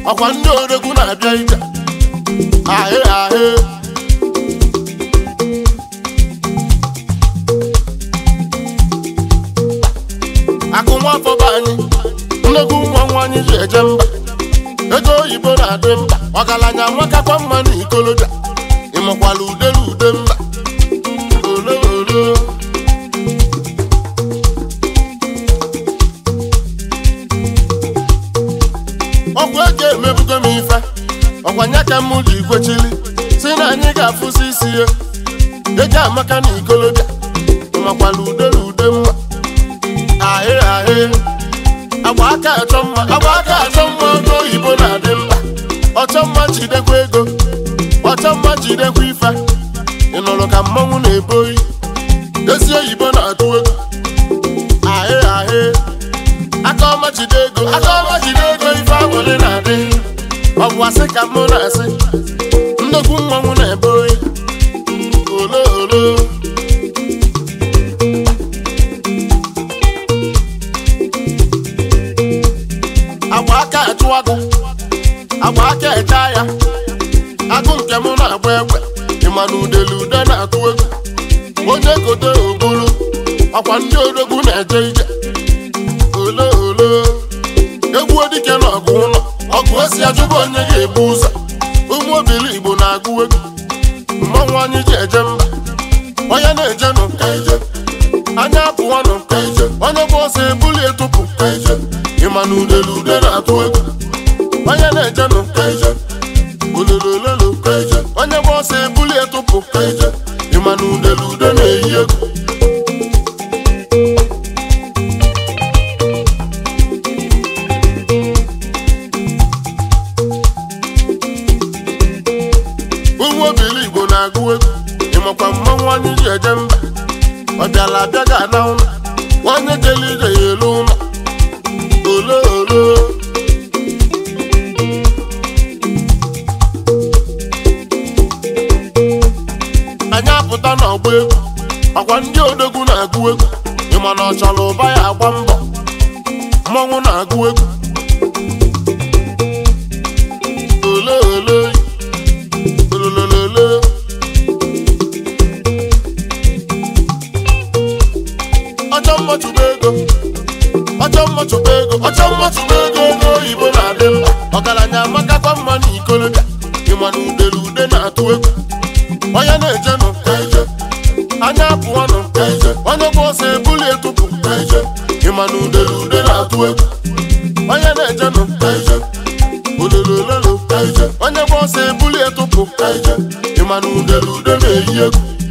ọkwa ndị odogwu na-abịa ije ahị ahị akụ nwafọ be anyị nnekwu nwa anyị ji eje mba ego oyibo na-adị mba ọgaranya nwakakwa mma na ikolobịa ịmakwala udele ude mba ololo ọgwụ ego emebugo m ife ọkwanya ka m ji kwechili si na anyị ga-afụsi isi ya ego amaka na ikolobịa ịmakwala udele ude mma ahị ahị agba aka achọ mma ọgụ oyibo na-adị mba ọchọ mma jidekwa ego ọchọ mma jidekwa ife ị nụrụ ka mmanwụ na-ebo oyi ezi oyibo na-atụ ego ahị ahị aka ọma jide ego ife agwụlị na-adị ọgwụ asị ka mụ na-asị nnukwu mmanwụ na-ebo oyi olo olo agba aka achụ agụ agba aka echa ya agụ nke mụ na-agba egbe ịma na udele ude na-atụ egwu onye kote oburu ọkwa ndị odogwu na-eje ije ole ole egwu dike na ọgụ ụlọ ọgụ esi ajụbụ onye ga-ebu ụzọ ụmụ obili Igbo na-agụ egwu mmanwụ anyị ji eje mba onye na-eje nụ ka ije anya apụọ nụ ka ije onye bụ ọsọ ebuli etụpụ ka ije ịma na udele ude na-atụ egwu onye na-eje nụ ka ije ololololo ka ije onye bụ ọsọ ebuli etụpụ ka ije ịma na udele ude na-eyi egwu ụmụ obili Igbo na-agụ egwu ịmakwa mmanwụ anyị ji eje mba ọ bịala abịa ga-ana ụlọ onye jele ije ya elu ụlọ olo olo anyị apụta n'ọgba egwu ọkwa ndị odogwu na-agụ egwu ịma na ọ chọrọ ụba ya agba mbọ mmanwụ na-agụ egwu olo olo olololo ọchọ mmachụba ego ego oyibo na-adị mba ọgaranya amakakwa mma na ikolobịa ịma na udele ude na-atụ egwu onye na-eje nụ ka ije anya apụọ nụ ka ije onye bụ ọsọ ebuli etụpụ ka ije ịma na udele ude na-atụ egwu onye na-eje nụ ka ije ololololo ka ije onye bụ ọsọ ebuli etụpụ ka ije ịma na udele ude na-eyi egwu